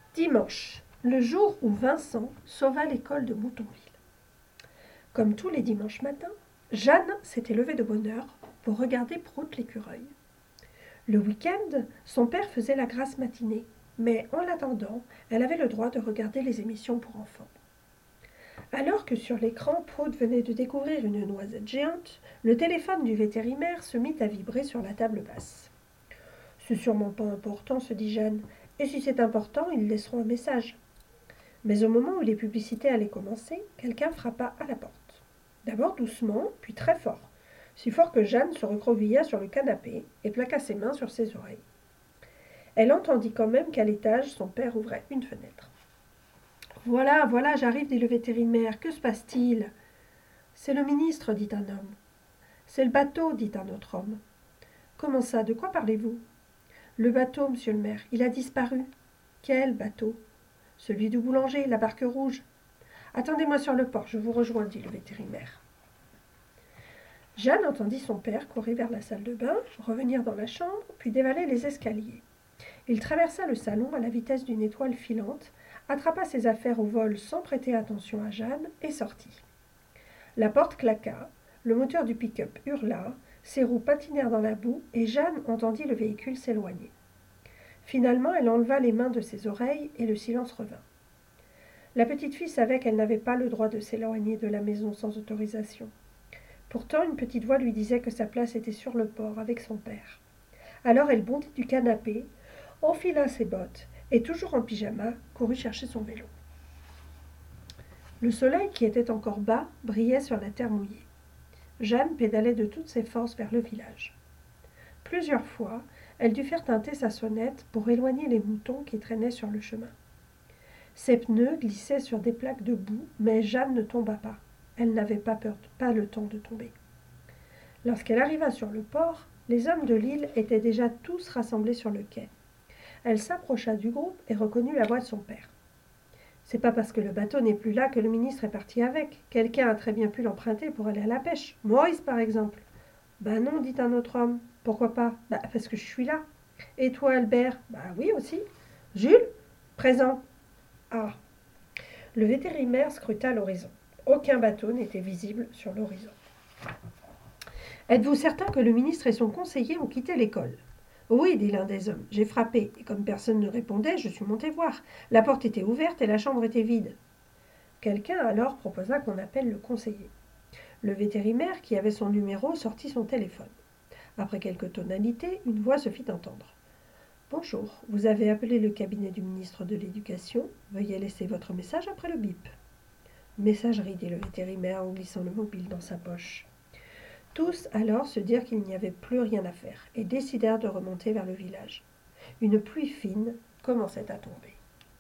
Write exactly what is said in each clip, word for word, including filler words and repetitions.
Dimanche, le jour où Vincent sauva l'école de Moutonville. Comme tous les dimanches matins, Jeanne s'était levée de bonne heure pour regarder Prout l'écureuil. Le week-end, son père faisait la grasse matinée, mais en l'attendant, elle avait le droit de regarder les émissions pour enfants. Alors que sur l'écran, Prout venait de découvrir une noisette géante, le téléphone du vétérinaire se mit à vibrer sur la table basse. « C'est sûrement pas important, se dit Jeanne, et si c'est important, ils laisseront un message. » Mais au moment où les publicités allaient commencer, quelqu'un frappa à la porte. D'abord doucement, puis très fort, si fort que Jeanne se recroquevilla sur le canapé et plaqua ses mains sur ses oreilles. Elle entendit quand même qu'à l'étage, son père ouvrait une fenêtre. « Voilà, voilà, j'arrive, dit le vétérinaire. Que se passe-t-il ?»« C'est le ministre, dit un homme. »« C'est le bateau, dit un autre homme. »« Comment ça, de quoi parlez-vous ?»« Le bateau, monsieur le maire, il a disparu. »« Quel bateau ?»« Celui du boulanger, la barque rouge. »« Attendez-moi sur le port, je vous rejoins, dit le vétérinaire. » Jeanne entendit son père courir vers la salle de bain, revenir dans la chambre, puis dévaler les escaliers. Il traversa le salon à la vitesse d'une étoile filante, attrapa ses affaires au vol sans prêter attention à Jeanne et sortit. La porte claqua, le moteur du pick-up hurla, ses roues patinèrent dans la boue et Jeanne entendit le véhicule s'éloigner. Finalement, elle enleva les mains de ses oreilles et le silence revint. La petite fille savait qu'elle n'avait pas le droit de s'éloigner de la maison sans autorisation. Pourtant, une petite voix lui disait que sa place était sur le port avec son père. Alors elle bondit du canapé, enfila ses bottes et, toujours en pyjama, courut chercher son vélo. Le soleil, qui était encore bas, brillait sur la terre mouillée. Jeanne pédalait de toutes ses forces vers le village. Plusieurs fois, elle dut faire tinter sa sonnette pour éloigner les moutons qui traînaient sur le chemin. Ses pneus glissaient sur des plaques de boue, mais Jeanne ne tomba pas. Elle n'avait pas peur, pas le temps de tomber. Lorsqu'elle arriva sur le port, les hommes de l'île étaient déjà tous rassemblés sur le quai. Elle s'approcha du groupe et reconnut la voix de son père. « C'est pas parce que le bateau n'est plus là que le ministre est parti avec. Quelqu'un a très bien pu l'emprunter pour aller à la pêche. Maurice, par exemple. »« Ben non, dit un autre homme. Pourquoi pas ? Bah parce que je suis là. Et toi, Albert ? Bah oui aussi. Jules ? Présent. Ah. » Le vétérinaire scruta l'horizon. Aucun bateau n'était visible sur l'horizon. « Êtes-vous certain que le ministre et son conseiller ont quitté l'école ? » ?»« Oui, dit l'un des hommes. J'ai frappé, et comme personne ne répondait, je suis monté voir. La porte était ouverte et la chambre était vide. » Quelqu'un alors proposa qu'on appelle le conseiller. Le vétérinaire, qui avait son numéro, sortit son téléphone. Après quelques tonalités, une voix se fit entendre. « Bonjour, vous avez appelé le cabinet du ministre de l'Éducation. Veuillez laisser votre message après le bip. » Messagerie, dit le vétérinaire en glissant le mobile dans sa poche. Tous alors se dirent qu'il n'y avait plus rien à faire et décidèrent de remonter vers le village. Une pluie fine commençait à tomber.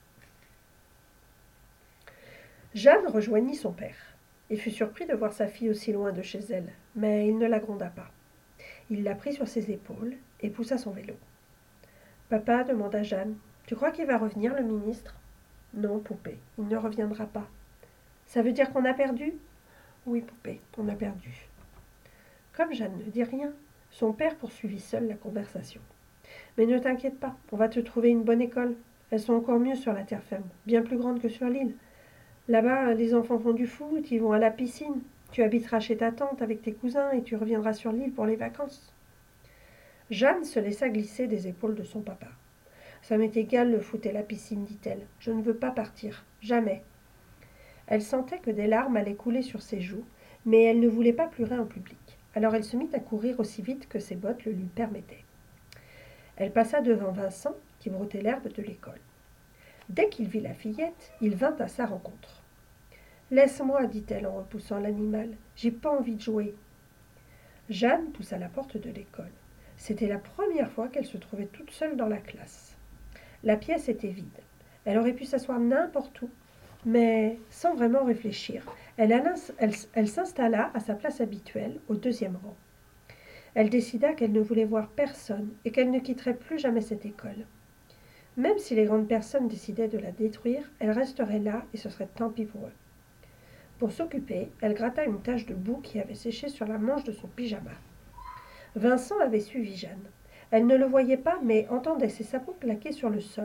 Jeanne rejoignit son père. Il fut surpris de voir sa fille aussi loin de chez elle, mais il ne la gronda pas. Il la prit sur ses épaules et poussa son vélo. « Papa, demanda Jeanne, tu crois qu'il va revenir, le ministre ? » ?»« Non, poupée, il ne reviendra pas. »« Ça veut dire qu'on a perdu ? » ?»« Oui, poupée, on a perdu. » Comme Jeanne ne dit rien, son père poursuivit seul la conversation. « Mais ne t'inquiète pas, on va te trouver une bonne école. Elles sont encore mieux sur la terre ferme, bien plus grandes que sur l'île. Là-bas, les enfants font du foot, ils vont à la piscine. Tu habiteras chez ta tante avec tes cousins et tu reviendras sur l'île pour les vacances. » Jeanne se laissa glisser des épaules de son papa. « Ça m'est égal le foot et la piscine, dit-elle. Je ne veux pas partir, jamais. » Elle sentait que des larmes allaient couler sur ses joues, mais elle ne voulait pas pleurer en public. Alors elle se mit à courir aussi vite que ses bottes le lui permettaient. Elle passa devant Vincent, qui broutait l'herbe de l'école. Dès qu'il vit la fillette, il vint à sa rencontre. « Laisse-moi, dit-elle en repoussant l'animal. J'ai pas envie de jouer. » Jeanne poussa la porte de l'école. C'était la première fois qu'elle se trouvait toute seule dans la classe. La pièce était vide. Elle aurait pu s'asseoir n'importe où, mais sans vraiment réfléchir, elle, elle, elle s'installa à sa place habituelle, au deuxième rang. Elle décida qu'elle ne voulait voir personne et qu'elle ne quitterait plus jamais cette école. Même si les grandes personnes décidaient de la détruire, elle resterait là et ce serait tant pis pour eux. Pour s'occuper, elle gratta une tache de boue qui avait séché sur la manche de son pyjama. Vincent avait suivi Jeanne. Elle ne le voyait pas, mais entendait ses sabots claquer sur le sol,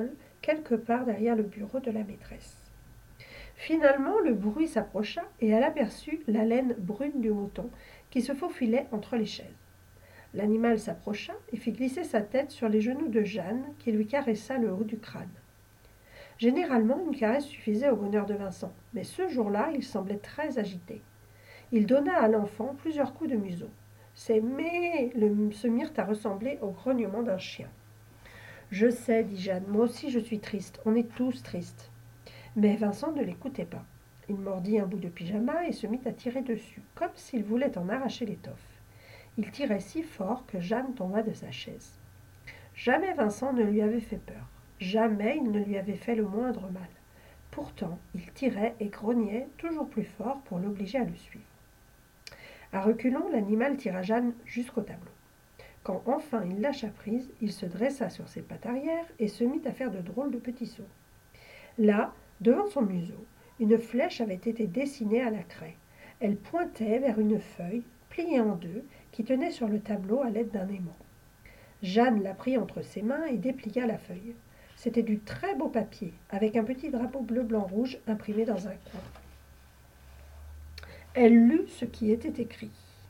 quelque part derrière le bureau de la maîtresse. Finalement, le bruit s'approcha et elle aperçut la laine brune du mouton qui se faufilait entre les chaises. L'animal s'approcha et fit glisser sa tête sur les genoux de Jeanne qui lui caressa le haut du crâne. Généralement, une caresse suffisait au bonheur de Vincent, mais ce jour-là, il semblait très agité. Il donna à l'enfant plusieurs coups de museau. Ses mets se mirent à ressembler au grognement d'un chien. « Je sais, dit Jeanne, moi aussi je suis triste, on est tous tristes. » Mais Vincent ne l'écoutait pas. Il mordit un bout de pyjama et se mit à tirer dessus, comme s'il voulait en arracher l'étoffe. Il tirait si fort que Jeanne tomba de sa chaise. Jamais Vincent ne lui avait fait peur. Jamais il ne lui avait fait le moindre mal. Pourtant, il tirait et grognait toujours plus fort pour l'obliger à le suivre. À reculons, l'animal tira Jeanne jusqu'au tableau. Quand enfin il lâcha prise, il se dressa sur ses pattes arrière et se mit à faire de drôles de petits sauts. Là, devant son museau, une flèche avait été dessinée à la craie. Elle pointait vers une feuille, pliée en deux, qui tenait sur le tableau à l'aide d'un aimant. Jeanne la prit entre ses mains et déplia la feuille. C'était du très beau papier, avec un petit drapeau bleu-blanc-rouge imprimé dans un coin. Elle lut ce qui était écrit.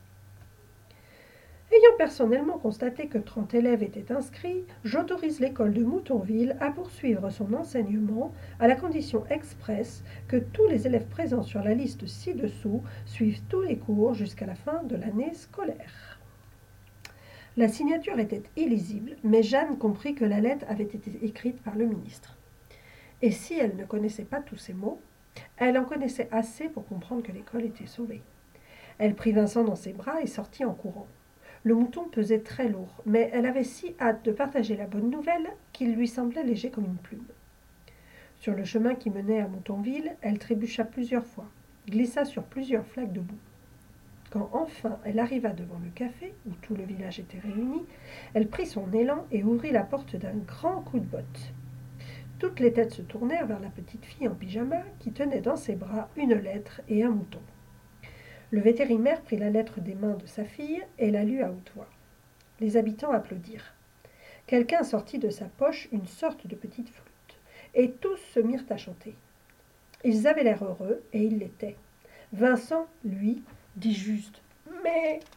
Ayant personnellement constaté que trente élèves étaient inscrits, j'autorise l'école de Moutonville à poursuivre son enseignement à la condition expresse que tous les élèves présents sur la liste ci-dessous suivent tous les cours jusqu'à la fin de l'année scolaire. La signature était illisible, mais Jeanne comprit que la lettre avait été écrite par le ministre. Et si elle ne connaissait pas tous ces mots, elle en connaissait assez pour comprendre que l'école était sauvée. Elle prit Vincent dans ses bras et sortit en courant. Le mouton pesait très lourd, mais elle avait si hâte de partager la bonne nouvelle qu'il lui semblait léger comme une plume. Sur le chemin qui menait à Moutonville, elle trébucha plusieurs fois, glissa sur plusieurs flaques de boue. Quand enfin elle arriva devant le café, où tout le village était réuni, elle prit son élan et ouvrit la porte d'un grand coup de botte. Toutes les têtes se tournèrent vers la petite fille en pyjama qui tenait dans ses bras une lettre et un mouton. Le vétérinaire prit la lettre des mains de sa fille et la lut à haute voix. Les habitants applaudirent. Quelqu'un sortit de sa poche une sorte de petite flûte, et tous se mirent à chanter. Ils avaient l'air heureux, et ils l'étaient. Vincent, lui, dit juste « mais »